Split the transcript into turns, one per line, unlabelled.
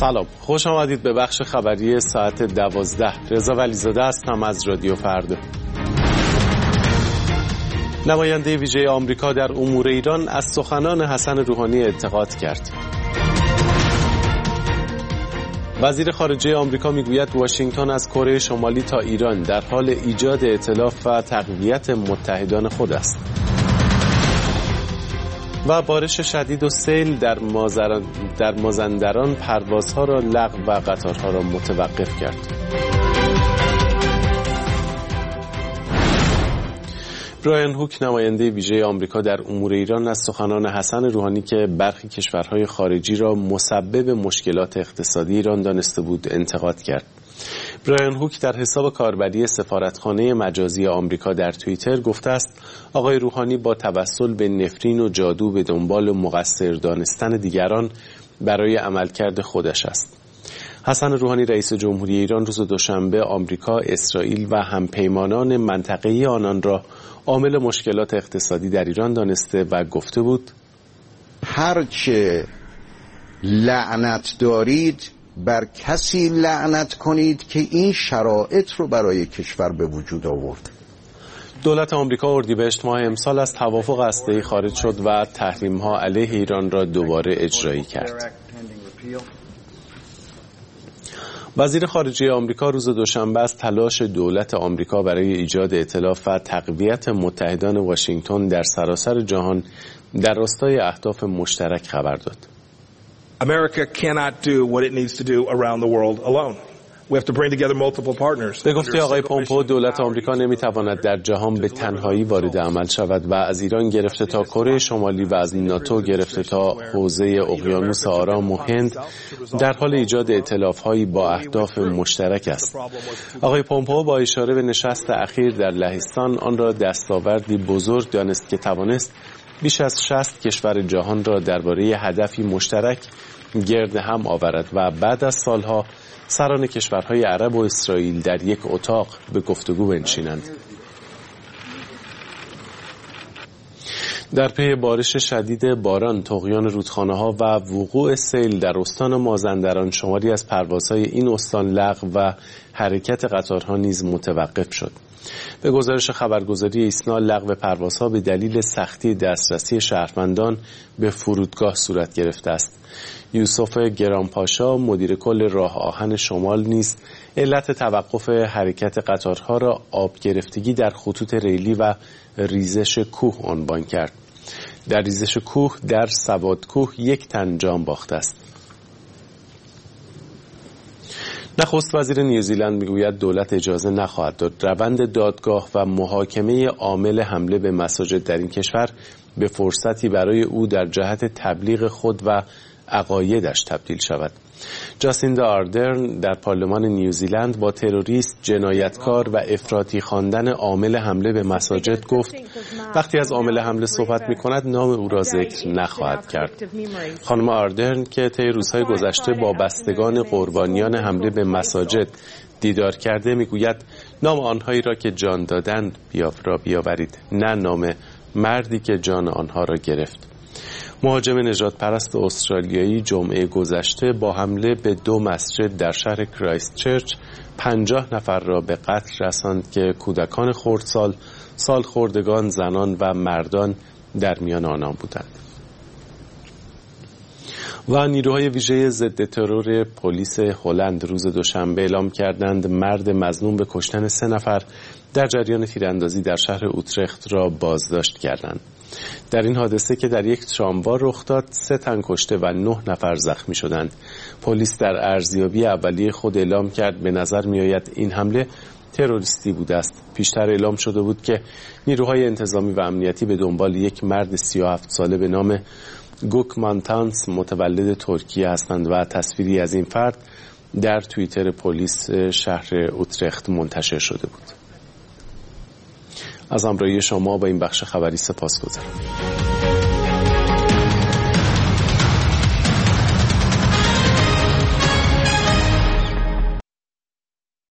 سلام، خوش آمدید به بخش خبری ساعت 12. رضا ولیزاده هستم از رادیو فردا. نماینده ویژه آمریکا در امور ایران از سخنان حسن روحانی انتقاد کرد. وزیر خارجه آمریکا میگوید واشنگتن از کره شمالی تا ایران در حال ایجاد ائتلاف و تقویت متحدان خود است. و بارش شدید و سیل در مازندران پروازها را لغو و قطارها را متوقف کرد. برایان هوک نماینده ویژه آمریکا در امور ایران از سخنان حسن روحانی که برخی کشورهای خارجی را مسبب مشکلات اقتصادی ایران دانسته بود انتقاد کرد. برایان هوک در حساب کاربری سفارتخانه مجازی آمریکا در توییتر گفته است آقای روحانی با توسل به نفرین و جادو به دنبال مقصر دانستن دیگران برای عملکرد خودش است. حسن روحانی رئیس جمهوری ایران روز دوشنبه آمریکا، اسرائیل و همپیمانان منطقه‌ای آنان را عامل مشکلات اقتصادی در ایران دانسته و گفته بود
هرچه لعنت دارید بر کسی لعنت کنید که این شرایط رو برای کشور به وجود آورد.
دولت آمریکا اردیبهشت ماه امسال از توافق هسته‌ای خارج شد و تحریم‌ها علیه ایران را دوباره اجرایی کرد. وزیر خارجه آمریکا روز دوشنبه از تلاش دولت آمریکا برای ایجاد ائتلاف و تقویت متحدان واشنگتن در سراسر جهان در راستای اهداف مشترک خبر داد.
America cannot do what it needs to do around the world alone. We have to bring together multiple partners.
به گفته آقای پومپئو دولت آمریکا نمیتواند در جهان به تنهایی وارد عمل شود و از ایران گرفته تا کره شمالی و از ناتو گرفته تا حوزه اقیانوس آرام و هند در حال ایجاد ائتلاف‌هایی با اهداف مشترک است. آقای پومپئو با اشاره به نشست اخیر در لهستان آن را دستاوردی بزرگ دانست که توانست بیش از 60 کشور جهان را درباره هدفی مشترک گرد هم آورد و بعد از سالها سران کشورهای عرب و اسرائیل در یک اتاق به گفتگو بنشینند. در پی بارش شدید باران، طغیان رودخانه‌ها و وقوع سیل در استان مازندران شماری از پروازهای این استان لغو و حرکت قطارها نیز متوقف شد. به گزارش خبرگزاری ایسنا لغو پروازها به دلیل سختی دسترسی شهروندان به فرودگاه صورت گرفته است. یوسف گرانپاشا مدیر کل راه آهن شمال نیز علت توقف حرکت قطارها را آب گرفتگی در خطوط ریلی و ریزش کوه عنوان کرد. در ریزش کوه در سوادکوه 1 تن جان باخته است. نخست وزیر نیوزیلند میگوید دولت اجازه نخواهد داد روند دادگاه و محاکمه عامل حمله به مساجد در این کشور به فرصتی برای او در جهت تبلیغ خود و عقایدش تبدیل شود. جاسیندا آردرن در پارلمان نیوزیلند با تروریست، جنایتکار و افراطی خواندن عامل حمله به مساجد گفت وقتی از عامل حمله صحبت می‌کند نام او را ذکر نخواهد کرد. خانم آردرن که طی روزهای گذشته با بستگان قربانیان حمله به مساجد دیدار کرده میگوید نام آنهایی را که جان دادند بیاورید، نه نام مردی که جان آنها را گرفت. مهاجم نژاد پرست استرالیایی جمعه گذشته با حمله به 2 مسجد در شهر کرایست چرچ 50 نفر را به قتل رساند که کودکان خردسال، سالخوردگان، زنان و مردان در میان آنان بودند. و نیروهای ویژه ضد ترور پلیس هلند روز دوشنبه اعلام کردند مرد مظنون به کشتن 3 نفر در جریان تیراندازی در شهر اوترخت را بازداشت کردند. در این حادثه که در یک تراموا رخ داد 3 تن کشته و 9 نفر زخمی شدند. پلیس در ارزیابی اولیه خود اعلام کرد به نظر می‌آید این حمله تروریستی بوده است. پیشتر اعلام شده بود که نیروهای انتظامی و امنیتی به دنبال یک مرد 37 ساله به نام گوک مانتانس متولد ترکیه هستند و تصویری از این فرد در توییتر پلیس شهر اوترخت منتشر شده بود. از همراهی شما با این بخش خبری سپاسگزارم.